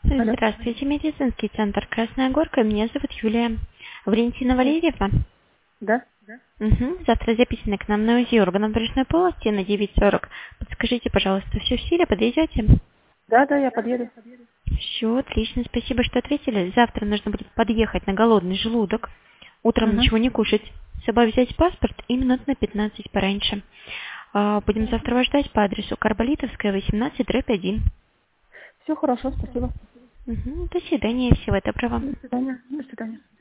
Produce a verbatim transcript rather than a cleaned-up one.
Алло. Здравствуйте, медицинский центр Красная Горка. Меня зовут Юлия. Валентина Валерьевна. Да? Угу. Завтра записаны к нам на УЗИ органов брюшной полости на девять сорок. Подскажите, пожалуйста, все в силе, подъезжайте? Да, да, я подъеду. Все, отлично, спасибо, что ответили. Завтра нужно будет подъехать на голодный желудок. Утром Угу. ничего не кушать. С собой взять паспорт и минут на пятнадцать пораньше. А, Будем сопровождать по адресу Карболитовская, восемнадцать, дробь один. Все хорошо, спасибо. Угу. До свидания, всего доброго. До свидания. До свидания.